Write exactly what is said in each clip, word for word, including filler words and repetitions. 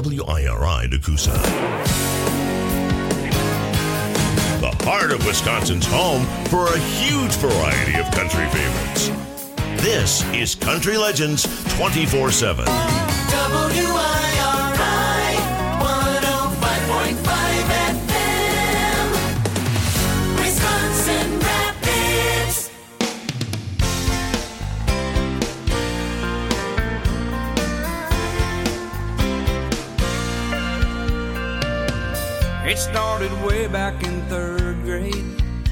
W I R I Nakusa. The heart of Wisconsin's home for a huge variety of country favorites. This is Country Legends twenty-four seven. W I R I one oh five point five F M, Wisconsin Rapids. It started way back in third grade.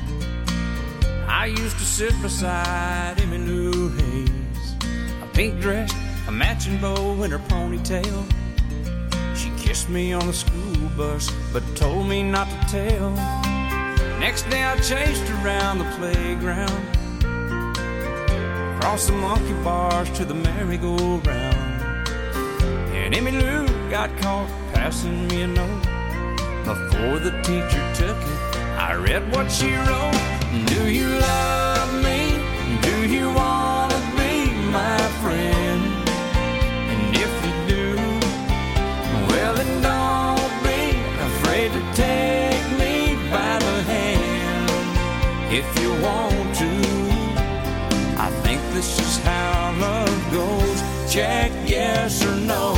I used to sit beside Emmylou Hayes, a pink dress, a matching bow in her ponytail. She kissed me on the school bus, but told me not to tell. Next day I chased her around the playground, across the monkey bars to the merry-go-round. And Emmylou got caught passing me a note. Before the teacher took it, I read what she wrote. Do you love me? Do you want to be my friend? And if you do, well then don't be afraid to take me by the hand. If you want to, I think this is how love goes. Check yes or no.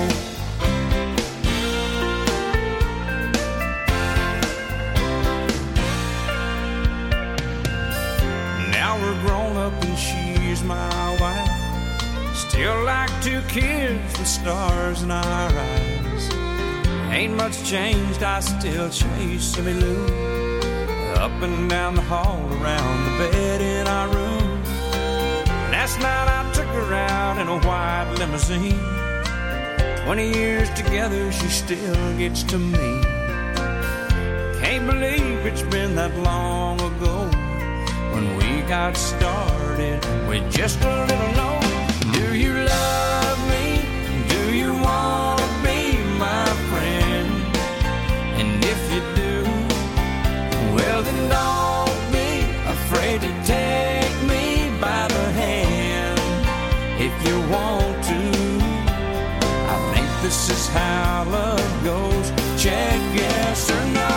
Grown up and she's my wife. Still like two kids with stars in our eyes. Ain't much changed, I still chase Emmylou up and down the hall, around the bed in our room. Last night I took her out in a white limousine. Twenty years together, she still gets to me. Can't believe it's been that long ago when we got started with just a little note. Do you love me? Do you want to be my friend? And if you do, well then don't be afraid to take me by the hand. If you want to, I think this is how love goes. Check yes or no.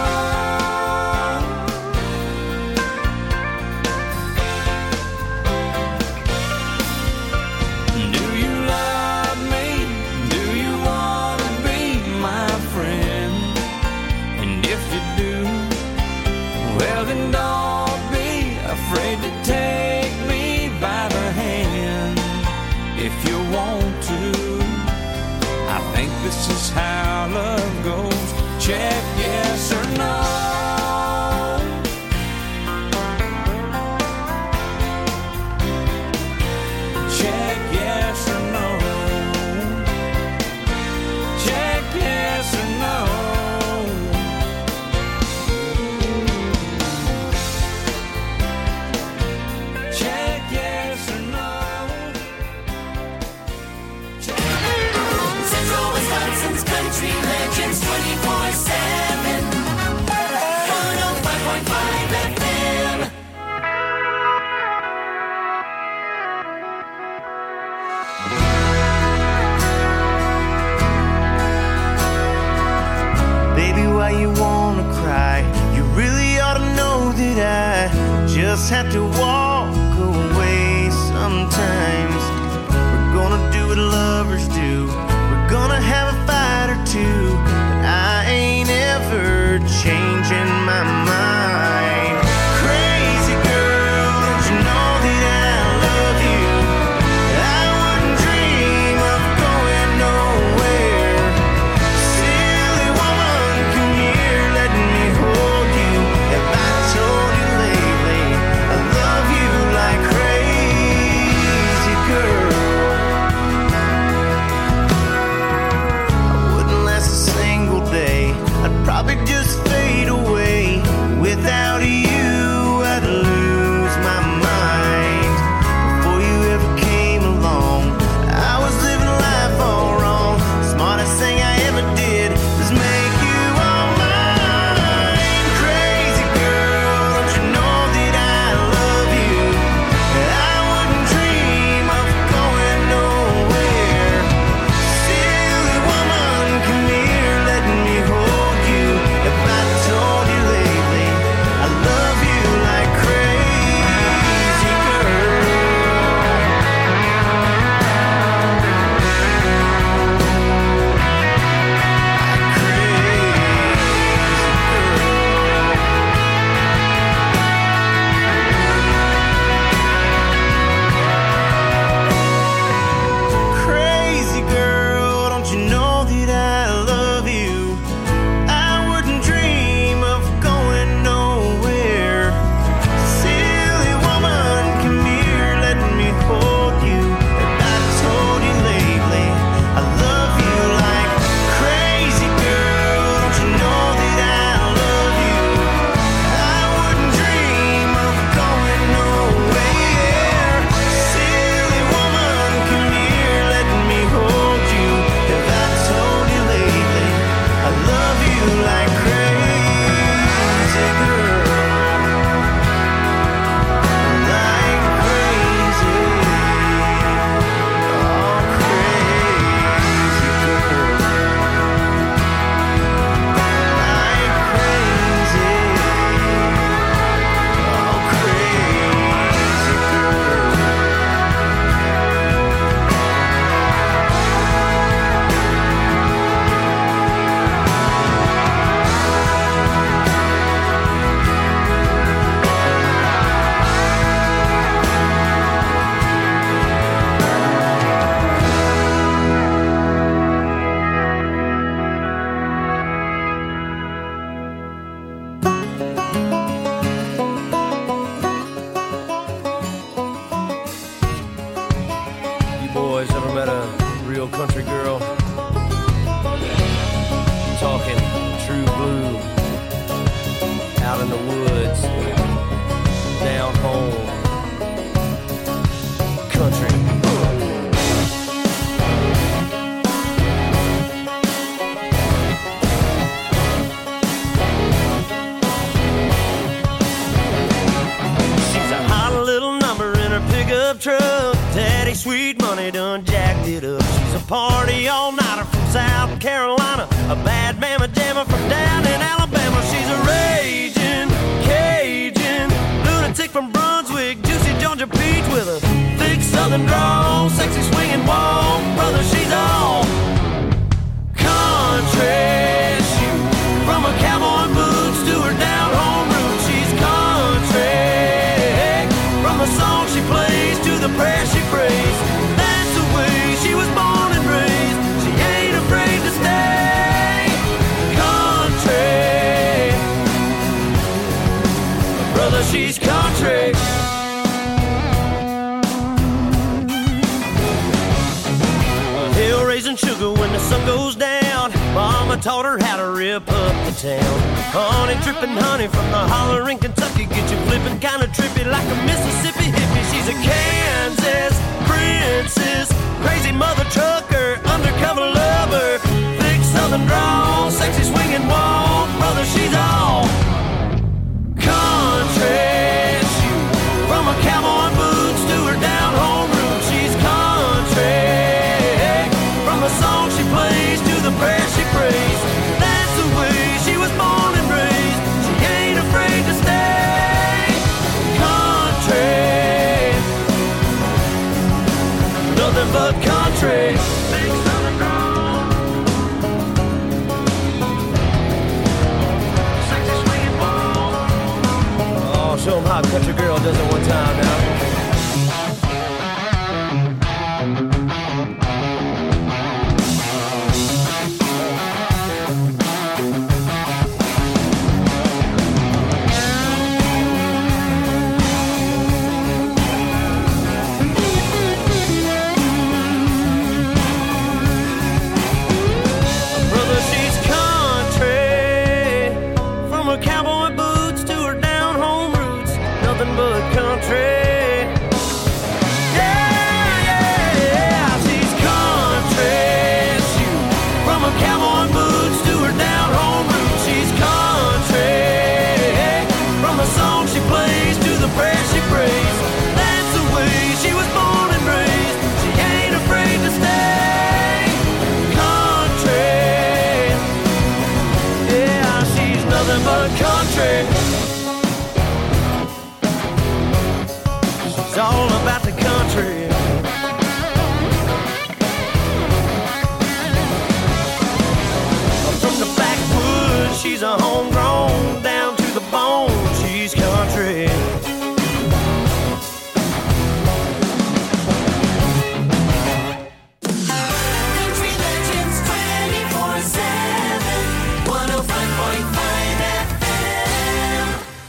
Afraid to take me by the hand. If you want to, I think this is how love goes. Check yes or no. Check yes or no. Check yes or no. Country Legends twenty-four seven, one oh five point five F M. Baby, why you wanna cry? You really ought to know that I just have to walk away sometimes. We're gonna do what lovers do. We're gonna have a fight or two, but I ain't ever changing my mind. Crazy girl, don't you know that I love you? I wouldn't dream of going nowhere. Silly woman, come here, let me hold you. Have I told you lately I love you like crazy? in the woods, down home, country. She's a hot little number in her pickup truck. Daddy Sweet Money done jacked it up. She's a party all-nighter from South Carolina, a bad mama jammer from down in Alabama. She's a raging Cajun lunatic from Brunswick, juicy Georgia peach with a thick southern drawl, sexy swinging walk. Brother, she's all country. She, from her cowboy boots to her down home roots, she's country. From the song she plays to the prayer she prays, that's the way she was born and raised. She ain't afraid to stay country. Brother, she's country. Hill raising sugar when the sun goes down. Mama taught her how to rip up the town. Honey dripping honey from the holler in Kentucky, get you flipping kinda trippy like a Mississippi hippie. She's a Kansas princess, crazy mother trucker, undercover lover, thick southern drawl, sexy swinging walk. Brother, she's all country. She, from her cowboy boots to her down home roots, she's country. From the song she plays to the prayer she prays, that's the way she was born and raised. She ain't afraid to stay country. Nothing but country. Big southern drawl, sexy swinging walk. Oh, show 'em how a country girl does it one time now. Brother, she's country. From her cowboy boots to her down home roots, nothing but country. Yeah, yeah, yeah, she's country. She, from her cowboy boots to her down home roots, she's country. From the song she plays to the prayer she prays, that's the way she was born and raised. She ain't afraid to stay country. Yeah, she's nothing but country. She's all about the country. From the backwoods, she's a homegrown, down to the bone, she's country. Country Legends twenty-four seven, one oh five point five F M.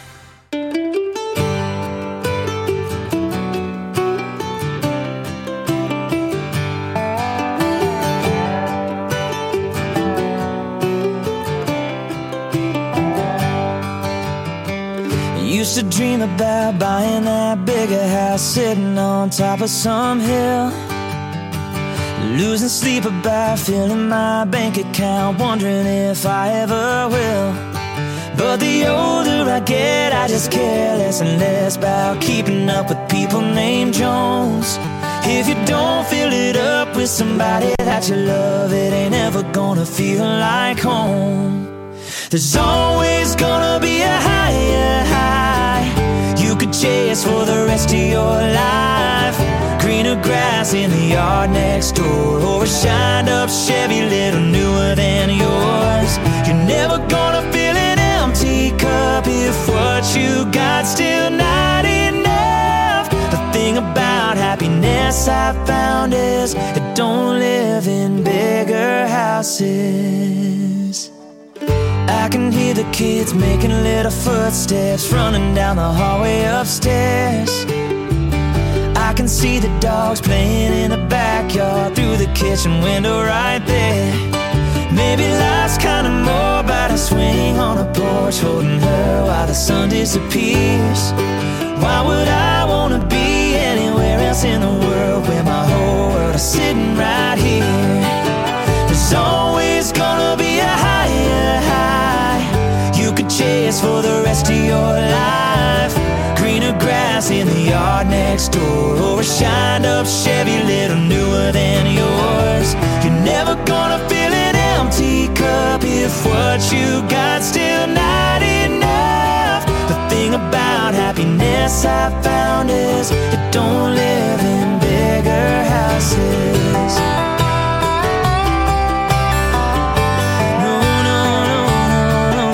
Used to dream about buying that bigger house, sitting on top of some hill, losing sleep about filling my bank account, wondering if I ever will. But the older I get, I just care less and less about keeping up with people named Jones. If you don't fill it up with somebody that you love, it ain't ever gonna feel like home. There's always gonna be a higher high you could chase for the rest of your life. Greener grass in the yard next door, or a shined up Chevy little newer than yours. You're never gonna fill an empty cup if what you got still not enough. The thing about happiness I've found is it don't live in bigger houses. I can hear the kids making little footsteps running down the hallway upstairs. I can see the dogs playing in the backyard through the kitchen window right there. Maybe life's kinda more about a swing on a porch, holding her while the the sun disappears. Why would I wanna be anywhere else in the world where my whole world is sitting right here? There's always gonna be a higher high you could chase for the rest of your life. Greener grass in the yard next door, or a shined up Chevy little newer than yours. You're never gonna fill an empty cup if what you got still not enough. The thing about happiness I found is it don't live in bigger houses. No, no, no, no,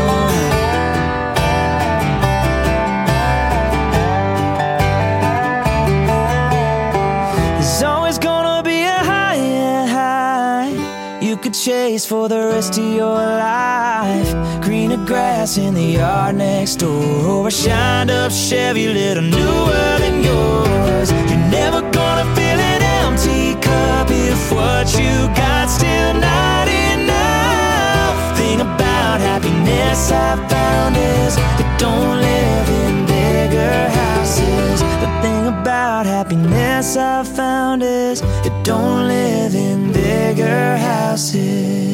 no. There's always gonna be a higher high you could chase for the rest of your life. Greener grass in the yard next door, or a shined up Chevy little newer than yours. You're never gonna fill an empty cup if what you got still not enough. Thing about happiness I found is it don't live in bigger houses. The thing about happiness I found is it don't live in bigger houses.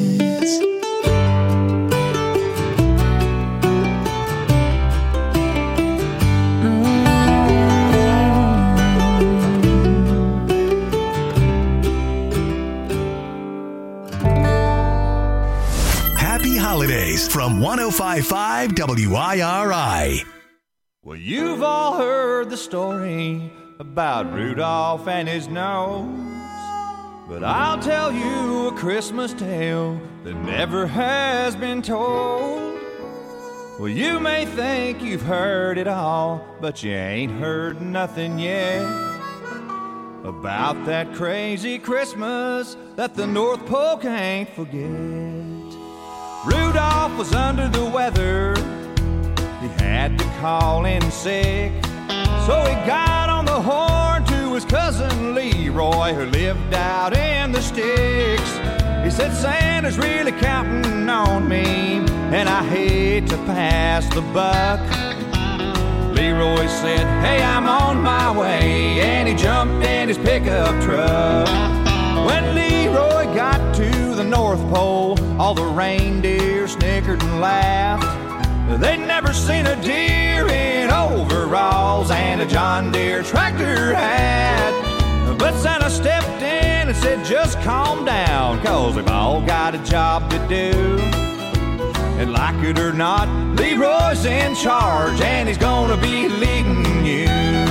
Holidays from one oh five point five W I R I. Well, you've all heard the story about Rudolph and his nose, but I'll tell you a Christmas tale that never has been told. Well, you may think you've heard it all, but you ain't heard nothing yet about that crazy Christmas that the North Pole can't forget. Rudolph was under the weather, he had to call in sick, so he got on the horn to his cousin Leroy, who lived out in the sticks. He said, Santa's really counting on me, and I hate to pass the buck. Leroy said, hey, I'm on my way, and he jumped in his pickup truck. When Leroy got to the North Pole, all the reindeer snickered and laughed. They'd never seen a deer in overalls and a John Deere tractor hat. But Santa stepped in and said, just calm down, 'cause we've all got a job to do. And like it or not, Leroy's in charge, and he's gonna be leading you.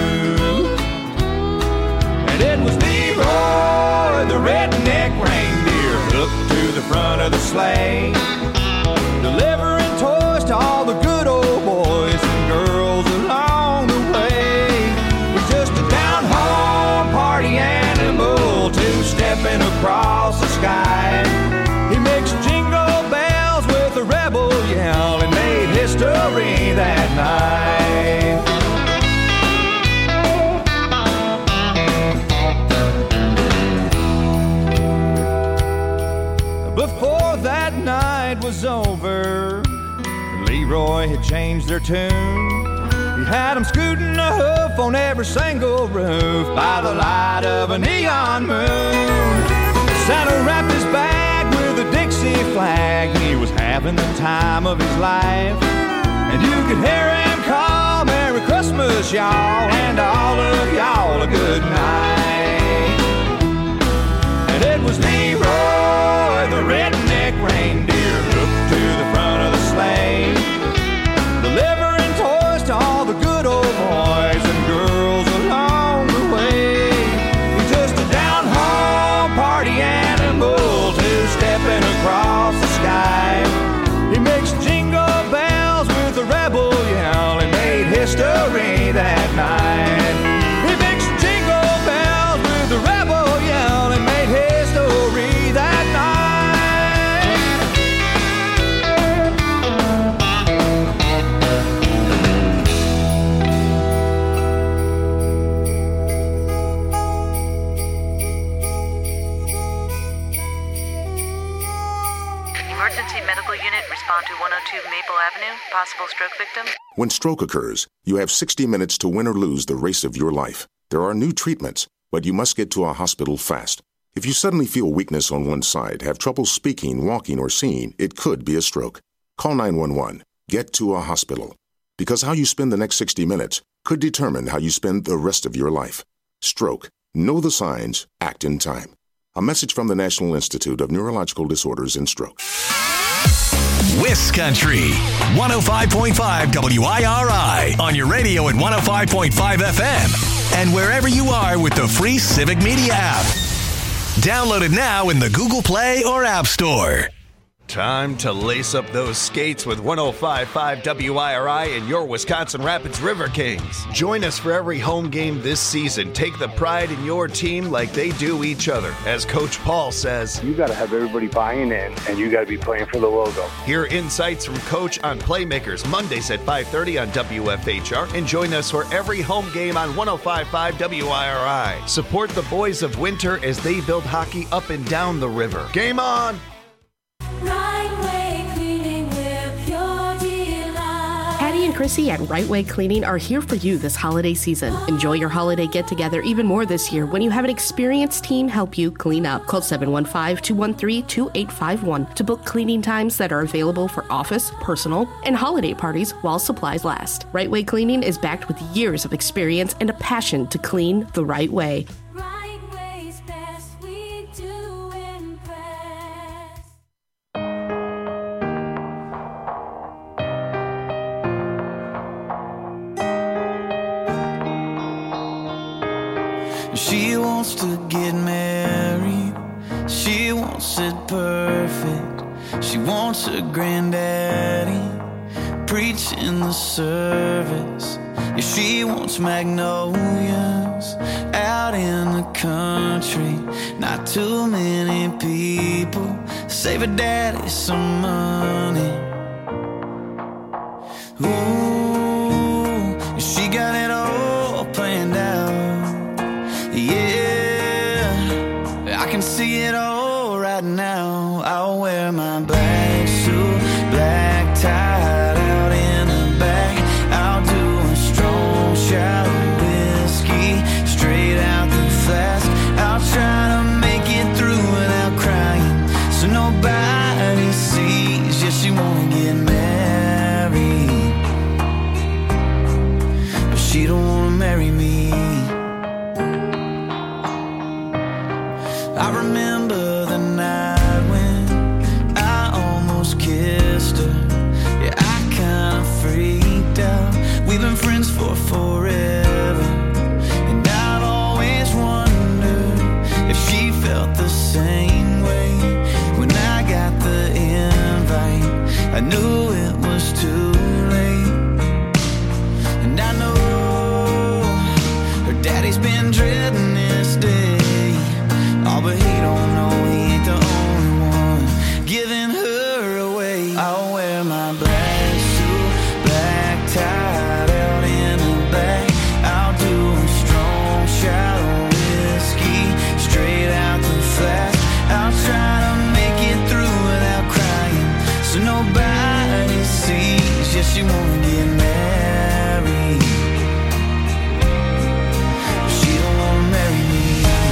And it was Leroy, the redneck reindeer, hooked to the front of the sleigh, delivering toys to all the good old boys and girls along the way. With just a down-home party animal two-stepping across the sky, he mixed jingle bells with a rebel yell and made history that night. Before that night was over, Leroy had changed their tune. He had them scooting a hoof on every single roof by the light of a neon moon. Santa wrapped his bag with a Dixie flag, and he was having the time of his life. And you could hear him call, Merry Christmas, y'all, and all of y'all a good night. And it was Leroy, the redneck reindeer, hooked to the front of the sleigh, delivering toys to all the good old boys and girls along the way. With just a down-home party animal two-stepping across the sky, he mixed jingle bells with a rebel yell and made history that night. possible stroke victim. When stroke occurs, you have sixty minutes to win or lose the race of your life. There are new treatments, but you must get to a hospital fast. If you suddenly feel weakness on one side, have trouble speaking, walking, or seeing, it could be a stroke. Call nine one one. Get to a hospital. Because how you spend the next sixty minutes could determine how you spend the rest of your life. Stroke. Know the signs. Act in time. A message from the National Institute of Neurological Disorders and Stroke. Wiss Country, one oh five point five W I R I, on your radio at one oh five point five F M, and wherever you are with the free Civic Media app. Download it now in the Google Play or App Store. Time to lace up those skates with one oh five point five W I R I and your Wisconsin Rapids River Kings. Join us for every home game this season. Take the pride in your team like they do each other. As Coach Paul says, you got to have everybody buying in, and you got to be playing for the logo. Hear insights from Coach on Playmakers Mondays at five thirty on W F H R, and join us for every home game on one oh five point five W I R I. Support the boys of Winter as they build hockey up and down the river. Game on! Patty and Chrissy at Right Way Cleaning are here for you this holiday season. Enjoy your holiday get-together even more this year when you have an experienced team help you clean up. Call seven one five, two one three, two eight five one to book cleaning times that are available for office, personal, and holiday parties while supplies last. Right Way Cleaning is backed with years of experience and a passion to clean the right way. She wants to get married. She wants it perfect. She wants her granddaddy preaching the service. Yeah, she wants magnolias out in the country. Not too many people save her daddy some money. Ooh, she got it all planned out. Yeah, I can see it all right now. I'll wear my black suit, black tie out in the back. I'll do a strong shot of whiskey straight out the flask. I'll try to make it through without crying, so nobody sees. Yeah, she wanna get married, but she don't wanna marry me. I remember the night when I almost kissed her. Yeah, I kinda freaked out. We've been friends for forever, and I'd always wondered if she felt the same way. When I got the invite, I knew it was too late. And I know her daddy's been dreading this day. Oh, but he don't know he ain't the only one giving her away. I'll wear my black suit, black tie out in the back. I'll do a strong shot of whiskey straight out the flask. I'll try to make it through without crying, so nobody sees. Yeah, she wanna get married, but she don't wanna marry me.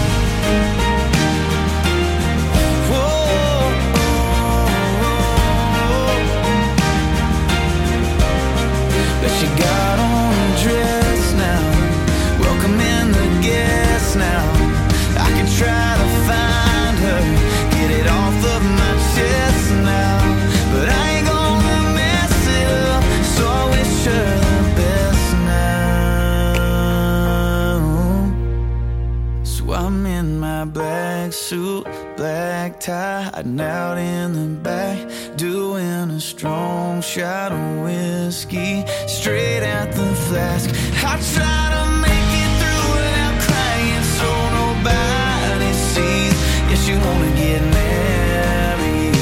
She got on a dress now, welcoming the guests now. I can try to find her, get it off of my chest now, but I ain't gonna mess it up, so I wish her the best now. So I'm in my black suit, black tie, hiding out in the back, doing a strong shot of whiskey straight out the flask. I try to make it through without crying, so nobody sees. Yes, you wanna get married.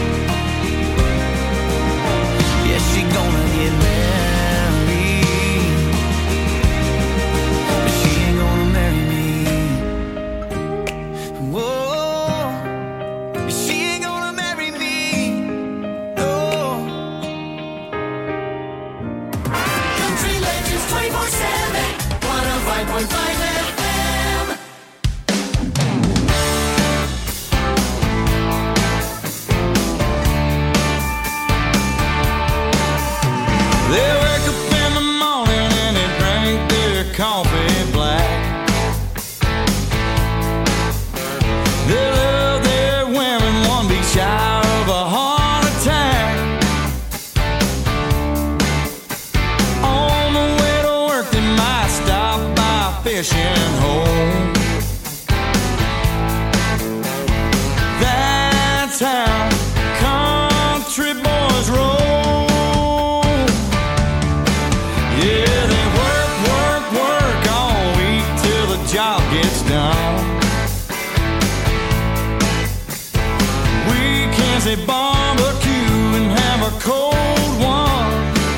Yes, she gonna get married, but she ain't gonna marry me. Whoa, she ain't gonna marry me. No. fishing hole. That's how country boys roll. Yeah, they work, work, work all week till the job gets done. Weekends they barbecue and have a cold one.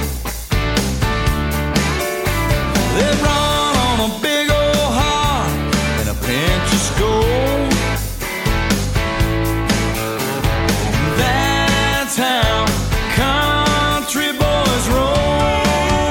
They run on a big old heart and a pinch of gold. That's how country boys roll.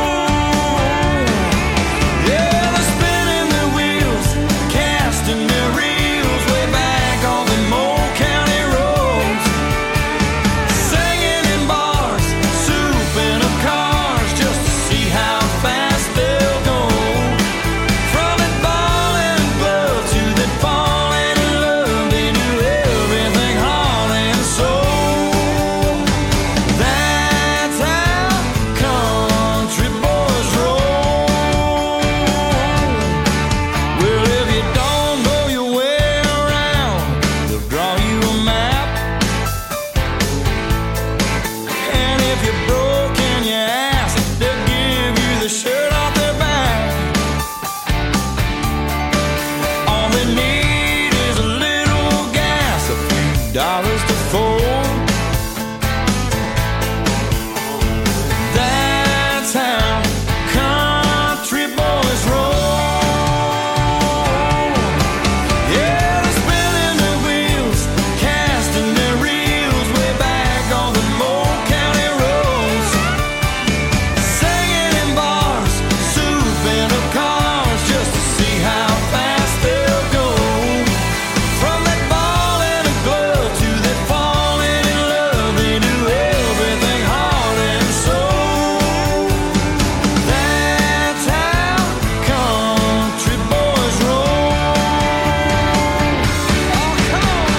Yeah, they're spinning their wheels, casting their reels way back on the old county roads, singing in bars, souping up cars just to see how fast they'll go. From that ball and glove to that fall and love, they do everything heart and soul. That's how country boys roll. Well, if you don't know your way around, they'll draw you a map. And if you're broke in your ass, they'll give you the shirt off their back. All they need is a little gas, a few dollars to fold. That's how country boys roll. Yeah, they're spinning their wheels, casting their reels way back on the old county roads, singing in bars, souping up cars just to see how fast they'll go. From that ball and a glove to that falling in love, they do everything heart and soul. That's how country boys roll. Oh, come on.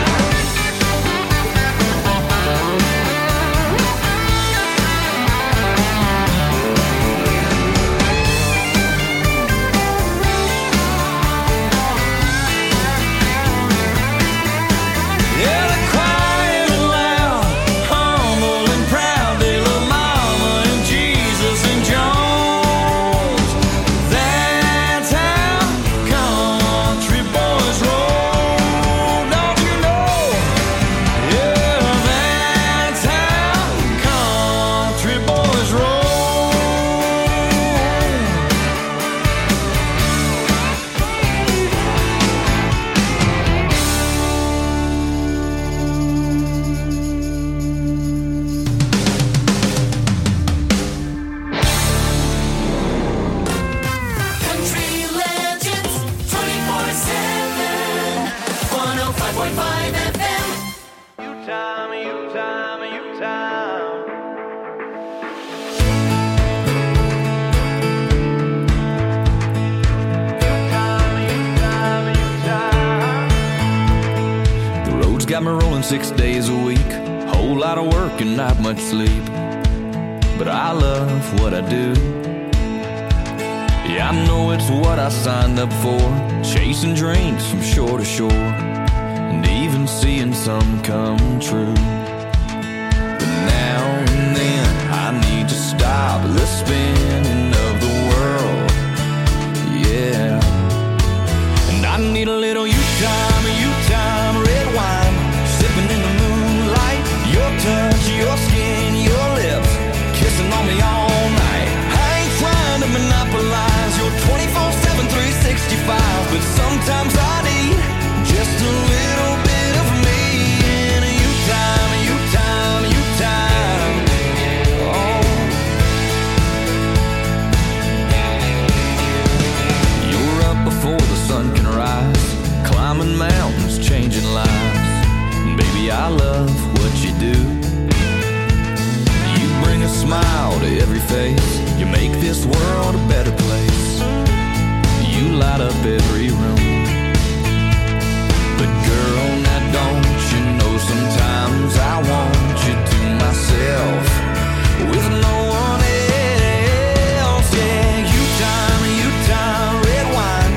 Yeah, they're quiet and loud, humble and proud. They love Mama and Jesus and Jones. That's how country boys roll. Don't you know? Yeah, that's how country boys roll. Country Legends twenty-four seven, one oh five point five F M. You time, you time, you time. The road's got me rolling six days a week. Whole lot of work and not much sleep. But I love what I do. Yeah, I know it's what I signed up for. Chasing dreams from shore to shore. And even seeing some come true. But now and then I need to stop the spinning of the world. Yeah. And I need a little you time, you time, red wine, sipping in the moonlight. Your touch, your skin, your lips, kissing on me all night. I ain't trying to monopolize your twenty-four seven, three sixty-five, but sometimes I need just a little bit of me. And you time, you time, you time. Oh. You're up before the sun can rise, climbing mountains, changing lives. Baby, I love what you do. You bring a smile to every face. You make this world a better place. You light up every room. But girl, now don't you know sometimes I want you to myself with no one else. Yeah, you time, you time, red wine,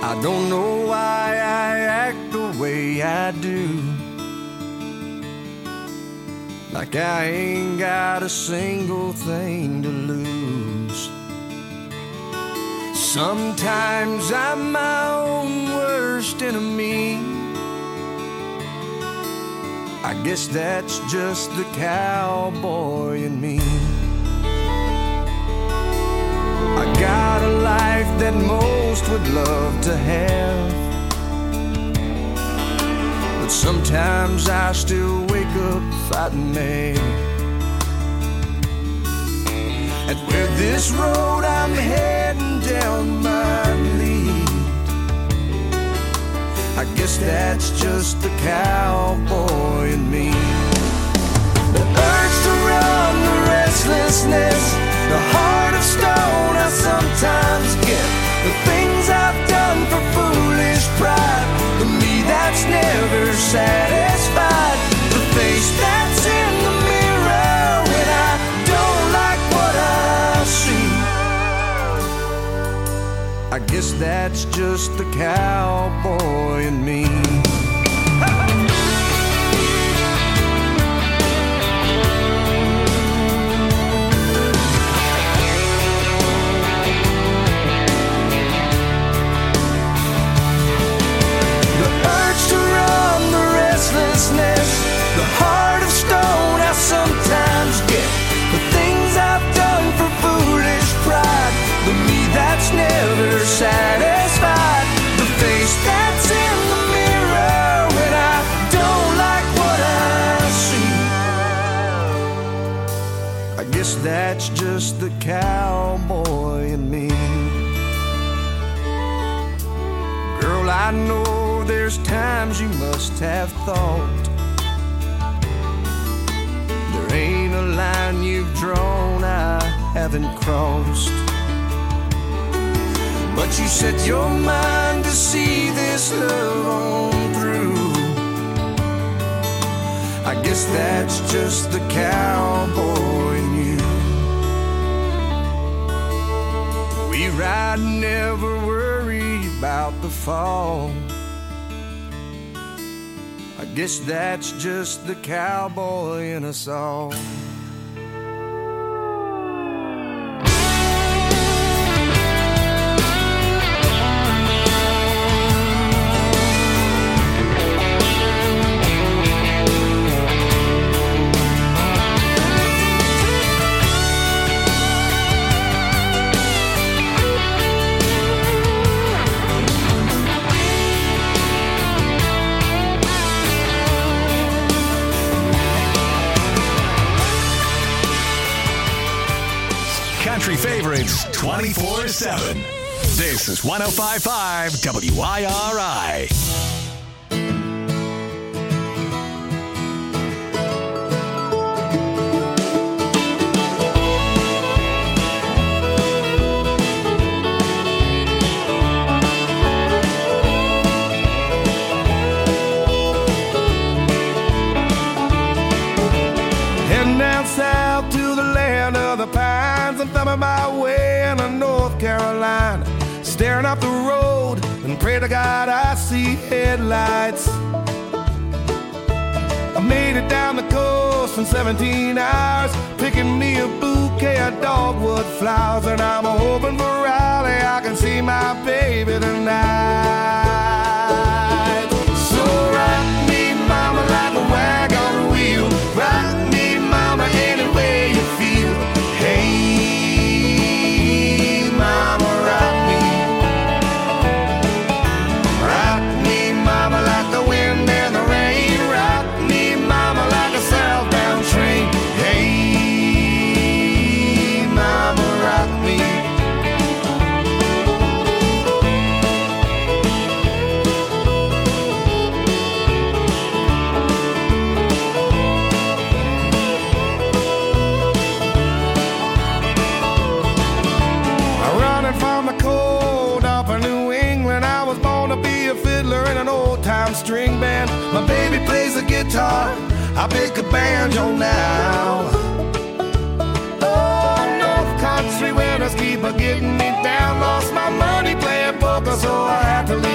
I don't know why I act the way I do, like I ain't got a single thing to lose. Sometimes I'm my own worst enemy. I guess that's just the cowboy in me. I got a life that most would love to have, but sometimes I still wake up fighting mad. And where this road I'm heading down might lead, I guess that's just the cowboy in me. The urge to run, the restlessness, the heart of stone I sometimes get. The things I've done for foolish pride, the me that's never satisfied. The face that's in the mirror when I don't like what I see. I guess that's just the cowboy in me. The heart of stone I sometimes get. The things I've done for foolish pride, the me that's never satisfied. The face that's in the mirror when I don't like what I see. I guess that's just the cowboy in me. Girl, I know there's times you must have thought there ain't a line you've drawn I haven't crossed. But you set your mind to see this love on through. I guess that's just the cowboy in you. We ride, never worry about the fall. I guess that's just the cowboy in us all. Country favorites twenty-four seven. This is one oh five point five W I R I. Heading down south to the land of the pines, I'm thumbing my way into North Carolina, staring up the road and pray to God I see headlights. I made it down the coast in seventeen hours, picking me a bouquet of dogwood flowers, and I'm hoping for Raleigh I can see my baby tonight. So rock me, mama, like a wagon wheel. Rock me, mama, any way you feel. Hey, mama, rock me. Rock me, mama, like the wind and the rain. Rock me, mama, like a southbound train. Hey, mama, rock me. String band, my baby plays the guitar, I pick a banjo now. Oh, North Country winners keep a getting me down. Lost my money playing poker, so I had to leave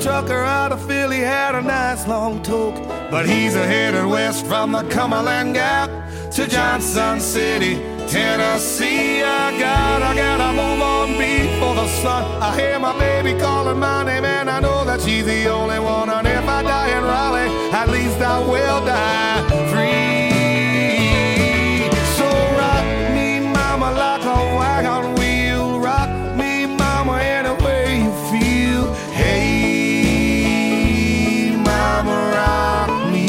trucker out of Philly had a nice long toke, but he's a headed west from the Cumberland Gap to Johnson City, Tennessee. I gotta, gotta move on before the sun. I hear my baby calling my name, and I know that she's the only one. And if I die in Raleigh, at least I will die free. So rock me, mama, like a wagon wheel. Rock me, mama, any way you feel. Hey, mama, rock me.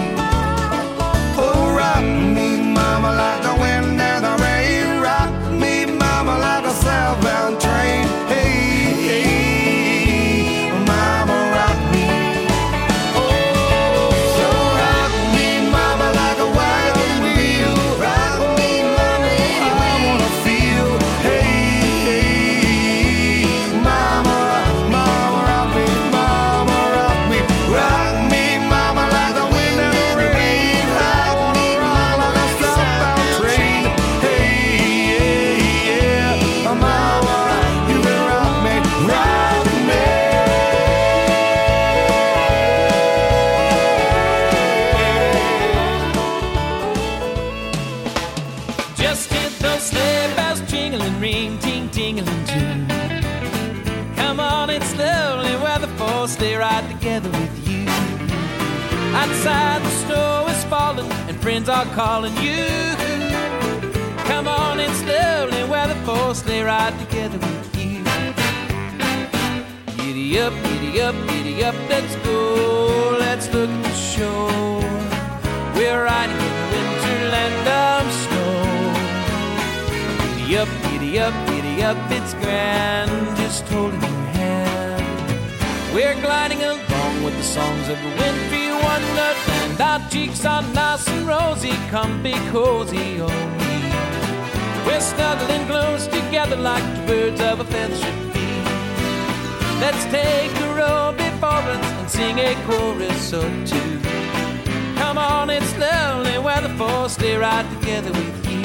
Oh, rock me, mama, like the wind and the rain. Rock me, mama, like a southbound train. Hey, hey, mama, rock me. Oh, so rock me, mama, like a wagon wheel. Rock me, mama, any way I wanna feel. Hey, hey, mama, mama, rock me, mama, rock me. Rock me, mama, like the wind and the rain. I wanna rock like a southbound train. Hey, yeah, yeah, mama, you can rock me, rock me. Just hit those sleigh bells jingling, ring, ting, tingling too. Come on, it's lovely weather for sleigh ride together with you. Outside the snow is falling and friends are calling you. Come on, it's lovely weather for sleigh ride together with you. Giddy up, giddy up, giddy up, let's go. Let's look at the shore. We're riding in the winterland of snow. Giddy up, giddy up, giddy up, it's grand, just holding your hand. We're gliding along with the songs of the wintry wonderland. Our cheeks are nice and rosy, come be cozy on me. We're snuggling close together like the birds of a feather should be. Let's take a row before us and sing a chorus or two. Come on, it's lovely weather for sleigh ride together with you.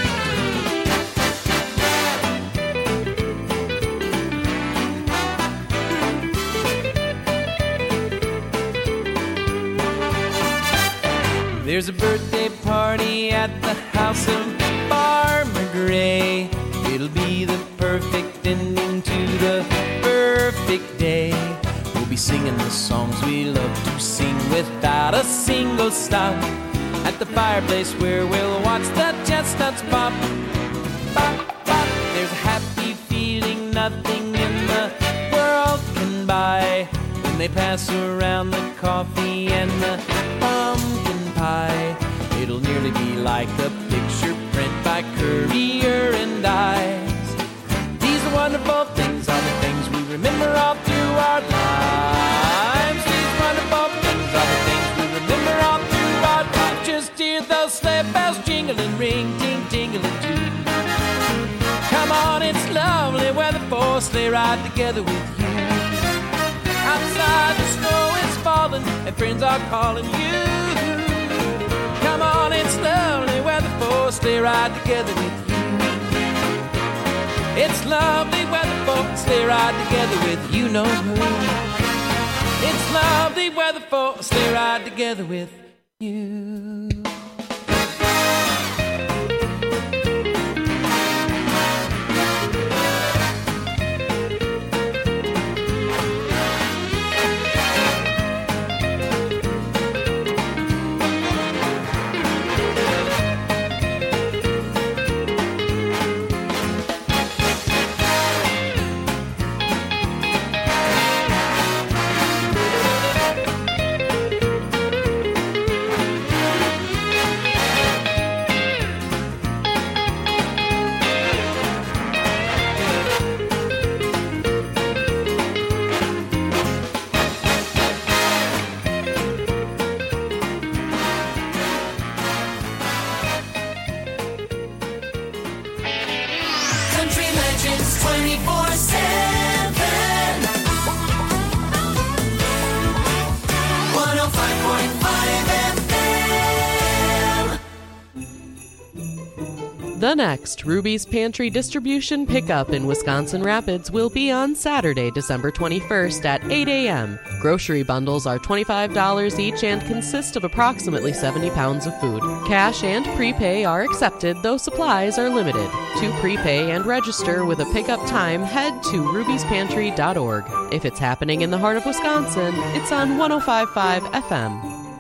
There's a birthday party at the house of Farmer Gray. It'll be the perfect ending to the perfect day. We'll be singing the songs we love to sing without a single stop. At the fireplace where we'll watch the chestnuts pop. Pop, pop. There's a happy feeling nothing in the world can buy when they pass around the coffee and the pumpkin pie. It'll nearly be like a picture print by Currier and Ives. These wonderful things are the things we remember all through our lives. These wonderful things are the things we remember all through our lives. Just hear those sleigh bells jingling, ring, ting, tingling too. Come on, it's lovely weather for sleigh ride together with you. Outside the snow is falling and friends are calling you. Come on, it's lovely weather for sleigh ride together with you. It's lovely weather for sleigh ride together with you know who. It's lovely weather for sleigh ride together with you. The next Ruby's Pantry distribution pickup in Wisconsin Rapids will be on Saturday, December twenty-first at eight a.m. Grocery bundles are twenty-five dollars each and consist of approximately seventy pounds of food. Cash and prepay are accepted, though supplies are limited. To prepay and register with a pickup time, head to ruby's pantry dot org. If it's happening in the heart of Wisconsin, it's on one oh five point five F M.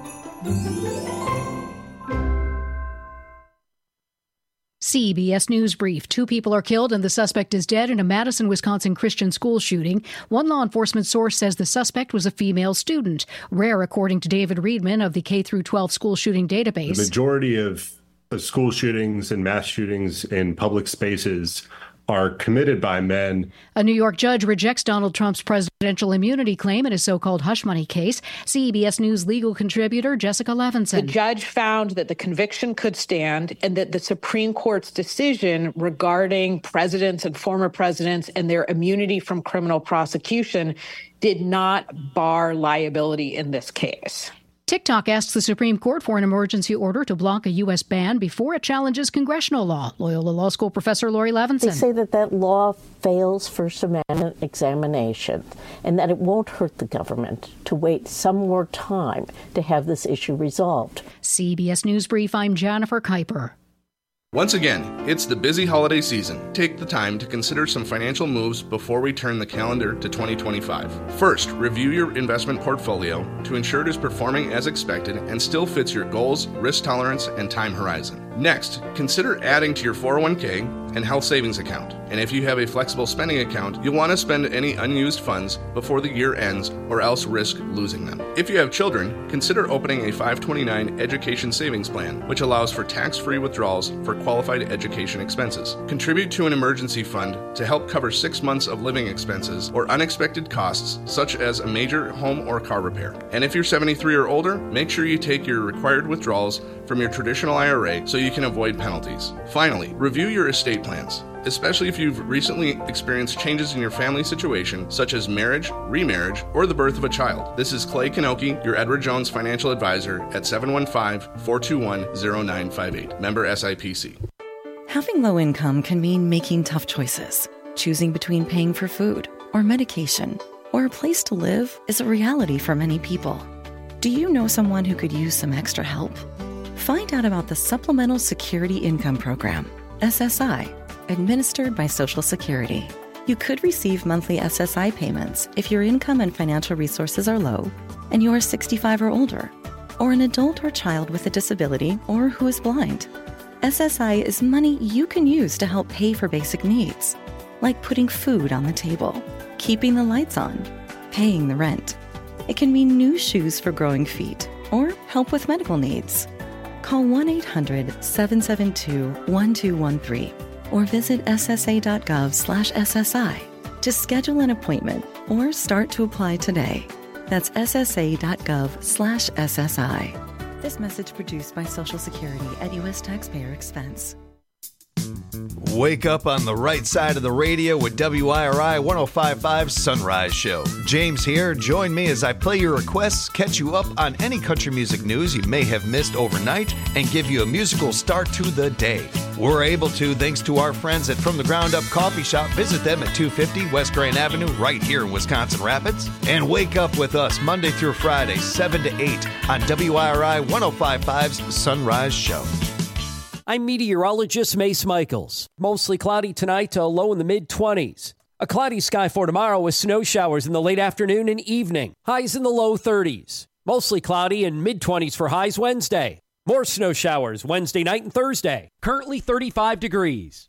C B S News Brief. Two people are killed and the suspect is dead in a Madison, Wisconsin Christian school shooting. One law enforcement source says the suspect was a female student. Rare, according to David Reedman of the K through twelve school shooting database. The majority of school shootings and mass shootings in public spaces are committed by men. A New York judge rejects Donald Trump's presidential immunity claim in his so-called hush money case. C B S News legal contributor Jessica Levinson. The judge found that the conviction could stand and that the Supreme Court's decision regarding presidents and former presidents and their immunity from criminal prosecution did not bar liability in this case. TikTok asks the Supreme Court for an emergency order to block a U S ban before it challenges congressional law. Loyola Law School professor Lori Levinson. They say that that law fails First Amendment examination and that it won't hurt the government to wait some more time to have this issue resolved. C B S News Brief, I'm Jennifer Kuiper. Once again, it's the busy holiday season. Take the time to consider some financial moves before we turn the calendar to twenty twenty-five. First, review your investment portfolio to ensure it is performing as expected and still fits your goals, risk tolerance, and time horizon. Next, consider adding to your four oh one k and health savings account. And if you have a flexible spending account, you'll want to spend any unused funds before the year ends or else risk losing them. If you have children, consider opening a five twenty-nine education savings plan, which allows for tax-free withdrawals for qualified education expenses. Contribute to an emergency fund to help cover six months of living expenses or unexpected costs such as a major home or car repair. And if you're seventy-three or older, make sure you take your required withdrawals from your traditional I R A so you can avoid penalties. Finally, review your estate plans, especially if you've recently experienced changes in your family situation, such as marriage, remarriage, or the birth of a child. This is Clay Kanoki, your Edward Jones financial advisor at seven one five, four two one, zero nine five eight. Member S I P C. Having low income can mean making tough choices. Choosing between paying for food or medication or a place to live is a reality for many people. Do you know someone who could use some extra help? Find out about the Supplemental Security Income Program, S S I, administered by Social Security. You could receive monthly S S I payments if your income and financial resources are low and you are sixty-five or older, or an adult or child with a disability or who is blind. S S I is money you can use to help pay for basic needs, like putting food on the table, keeping the lights on, paying the rent. It can mean new shoes for growing feet or help with medical needs. Call one eight hundred, seven seven two, one two one three or visit ssa.gov slash SSI to schedule an appointment or start to apply today. That's ssa.gov slash SSI. This message produced by Social Security at U S taxpayer expense. Wake up on the right side of the radio with W I R I one oh five point five Sunrise Show. James here. Join me as I play your requests, catch you up on any country music news you may have missed overnight, and give you a musical start to the day. We're able to thanks to our friends at From the Ground Up Coffee Shop. Visit them at two fifty West Grand Avenue right here in Wisconsin Rapids. And wake up with us Monday through Friday, seven to eight on W I R I one oh five point five's Sunrise Show. I'm meteorologist Mace Michaels. Mostly cloudy tonight to a low in the mid-twenties. A cloudy sky for tomorrow with snow showers in the late afternoon and evening. Highs in the low thirties. Mostly cloudy and mid-twenties for highs Wednesday. More snow showers Wednesday night and Thursday. Currently thirty-five degrees.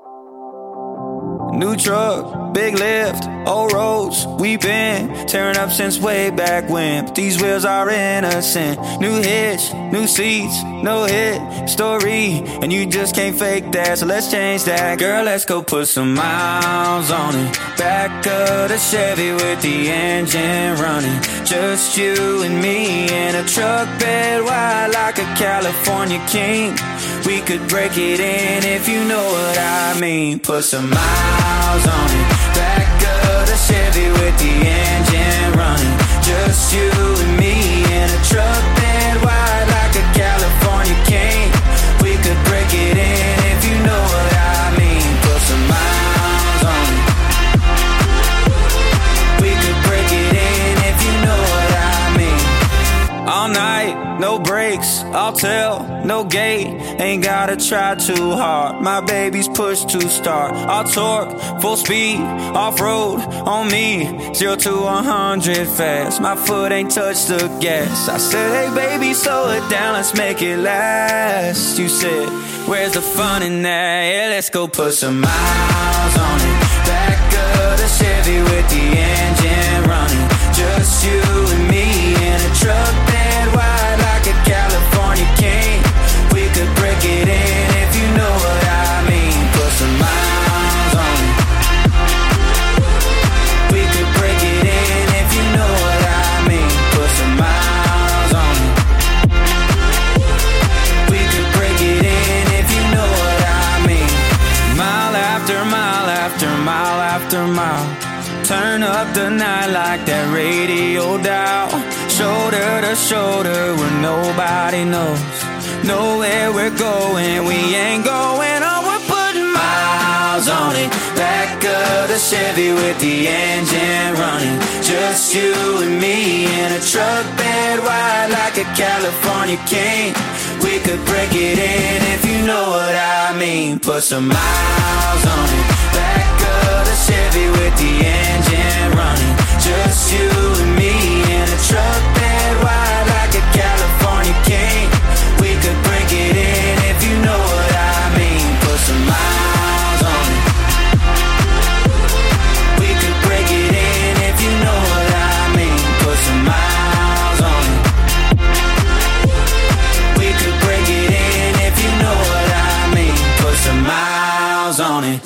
New truck, big lift, old roads, we been tearing up since way back when. But these wheels are innocent. New hitch, new seats, no hit story, and you just can't fake that. So let's change that, girl. Let's go put some miles on it. Back of the Chevy with the engine running. Just you and me in a truck bed wide like a California king. We could break it in if you know what I mean. Put some miles on it. Back of the Chevy with the engine running. Just you and me in a truck bed wide like a California king. We could break it in if you know I'll tell, no gate, ain't gotta try too hard. My baby's push to start. I'll torque, full speed, off-road, on me, zero to one hundred fast. My foot ain't touched the gas. I said, hey baby, slow it down, let's make it last. You said, where's the fun in that? Yeah, let's go put some miles on it. Back of the Chevy with the engine running. Just you and me in a truck bed wide like a California king. We could break it in if you know what I mean. Put some miles on it. We could break it in if you know what I mean. Put some miles on it. We could break it in if you know what I mean. Mile after mile after mile after mile. Turn up the night like that radio dial. Shoulder to shoulder where nobody knows. Know where we're going, we ain't going on. We're putting miles on it. Back of the Chevy with the engine running. Just you and me in a truck bed wide like a California king. We could break it in if you know what I mean. Put some miles on it. Back of the Chevy with the engine running. Just you and me in a truck bed wide like a California king. We could break it in if you know what I mean. Put some miles on it. We could break it in if you know what I mean. Put some miles on it. We could break it in if you know what I mean. Put some miles on it.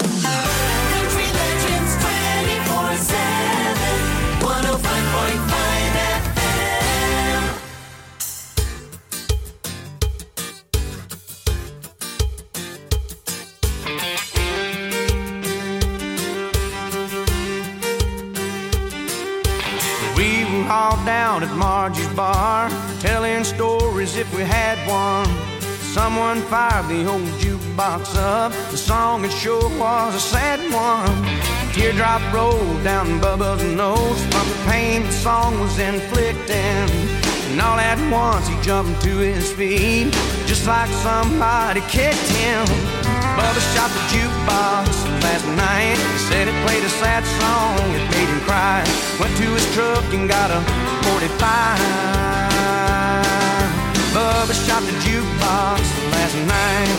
All down at Margie's bar, telling stories if we had one. Someone fired the old jukebox up. The song it sure was a sad one. A teardrop rolled down Bubba's nose from the pain the song was inflicting. And all at once he jumped to his feet, just like somebody kicked him. Bubba shot the jukebox last night. He said it played a sad song, it made him cry. Went to his truck and got a forty-five. Bubba shot the jukebox last night.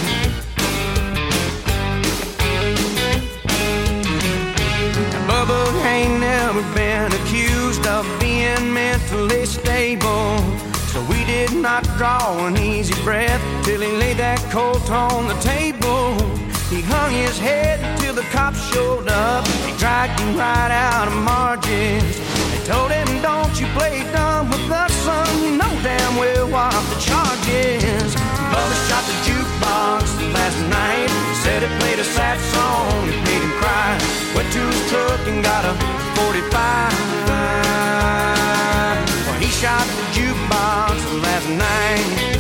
Now Bubba ain't never been accused of being mentally stable, so we did not draw an easy breath till he laid that colt on the table. He hung his head till the cops showed up. They dragged him right out of Margie's. They told him, don't you play dumb with us, son. You know damn well what the charge is. Bubba shot the jukebox last night. Said it played a sad song, it made him cry. Went to his truck and got a forty-five. Well, he shot the jukebox last night.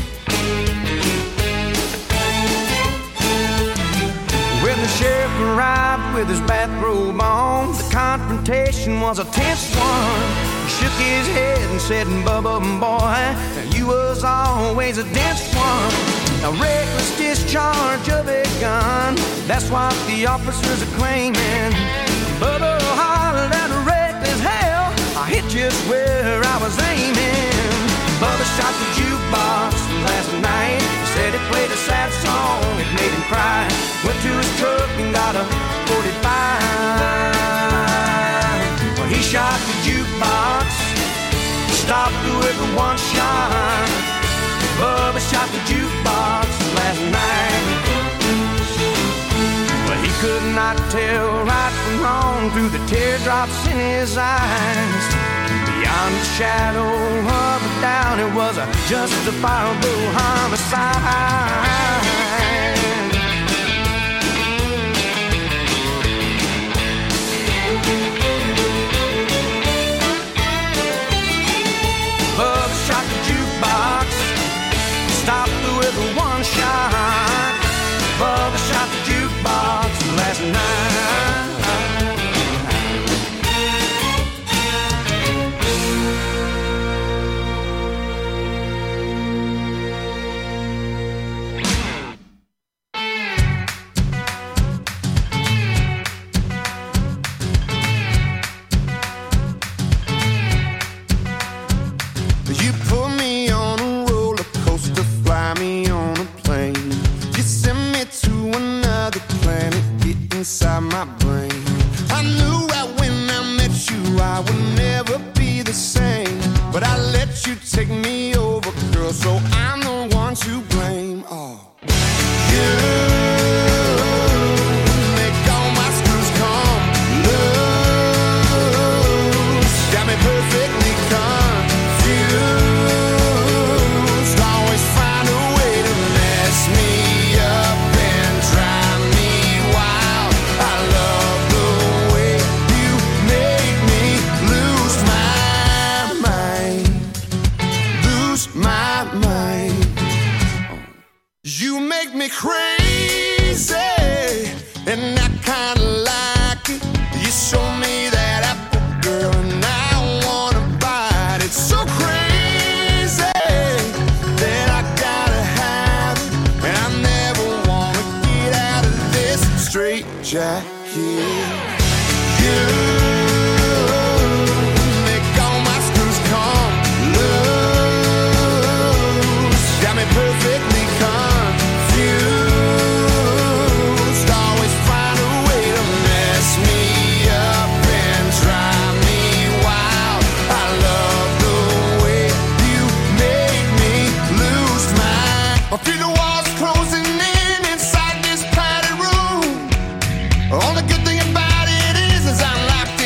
When the sheriff arrived with his bathrobe on, the confrontation was a tense one. He shook his head and said, Bubba, boy, you was always a dense one. A reckless discharge of a gun, that's what the officers are claiming. Bubba hollered at a reckless hell, I hit just where I was aiming. Bubba shot the jukebox last night. He said it played a sad song, it made him cry. Went to his truck and got a forty-five. Well, he shot the jukebox, stopped with one shot. Bubba shot the jukebox last night. Well, he could not tell right from wrong through the teardrops in his eyes. Beyond the shadow of a doubt, it was a justifiable homicide. Bubba shot the jukebox, stopped with one shot. Bubba shot the jukebox last night. crazy, and I kinda like it. You show me that apple, girl, and I wanna bite it. So crazy that I gotta have it, and I never wanna get out of this straight jacket. You make all my screws come loose, got me perfectly confused. Always find a way to mess me up and drive me wild. I love the way you make me lose my. I feel the walls closing in inside this padded room. Only good thing about it is, is I'm locked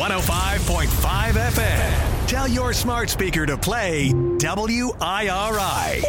one oh five point five F M. Tell your smart speaker to play W I R I.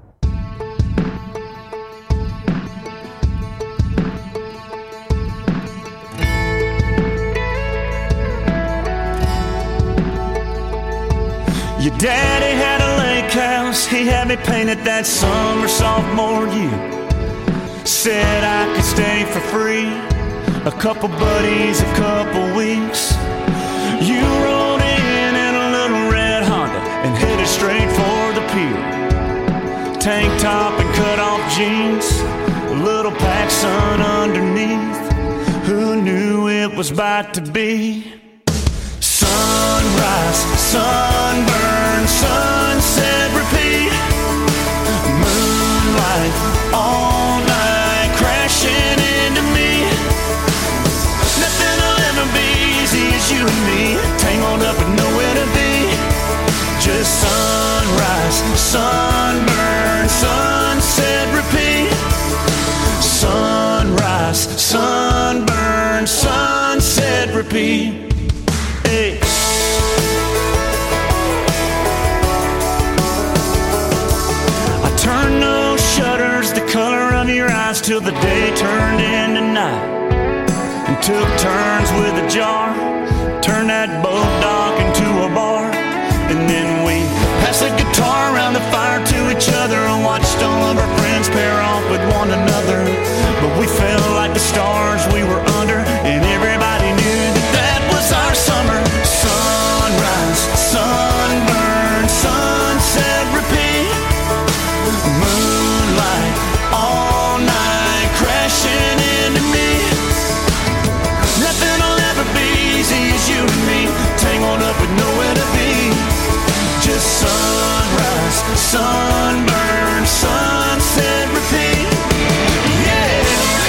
Your daddy had a lake house, he had me painted that summer sophomore year. Said I could stay for free, a couple buddies, a couple weeks. You rode in in a little red Honda and headed straight for the pier. Tank top and cut off jeans, a little PacSun underneath. Who knew it was about to be sunrise, sunburn, sunset, repeat. Moonlight all night crashing into me. Nothing will ever be easy as you and me, tangled up and nowhere to be. Just sunrise, sunburn, sunset, repeat. Sunrise, sunburn, sunset, repeat. Hey. I turned those shutters the color of your eyes till the day turned into night, and took turns with a jar, turned that boat dock into a bar. And then we passed the guitar around the fire to each other and watched all of our friends pair off with one another. But we felt like the stars we were under, and everybody knew that that was our summer. Sunrise, sunburn, sunset, repeat. Moonlight all night crashing into me. Nothing will ever be easy as you and me, tangled up with nowhere to be. Just sunrise, sunburn, sunset, repeat. Yeah.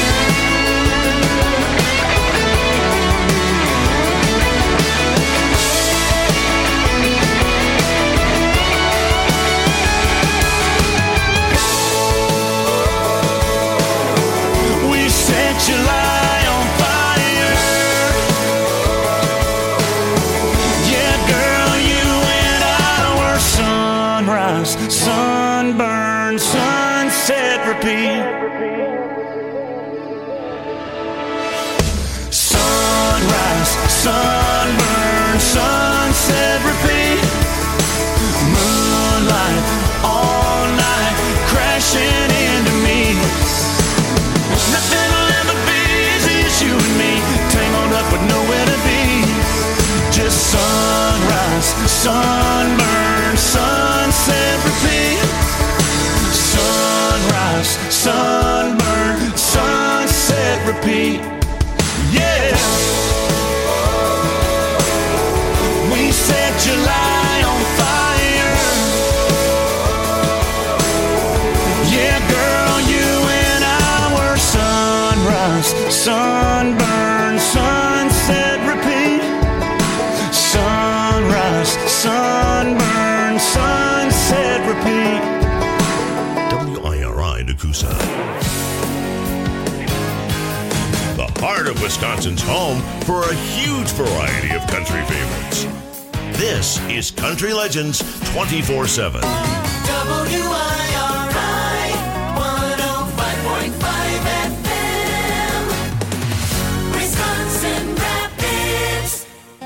We set July on fire. Yeah, girl, you and I were sunrise, sunburn, sunset, repeat. Sunrise, sunburn, sunset, repeat. Moonlight all night crashing into me. Nothing will ever be easy as you and me, tangled up with nowhere to be. Just sunrise, sunburn, sunset, repeat. Sunrise, sunburn, sunset, repeat. Yeah. We set July on fire. Yeah, girl, you and I were sunrise, sunburn, sunset, repeat. Sunrise, sunburn, sunset, repeat. W I R I Nakusa. The heart of Wisconsin's home for a huge variety of country favorites. This is Country Legends twenty-four seven. W I R I one oh five point five F M, Wisconsin Rapids.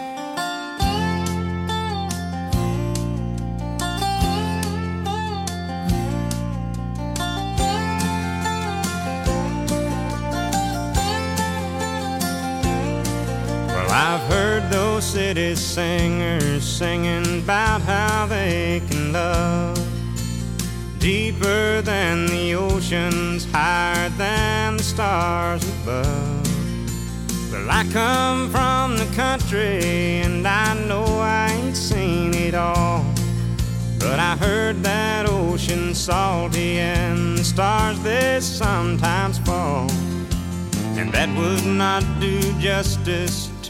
Well, I've heard those city singers singing about how they can love deeper than the oceans, higher than the stars above. Well, I come from the country and I know I ain't seen it all, but I heard that ocean's salty and the stars they sometimes fall, and that would not do justice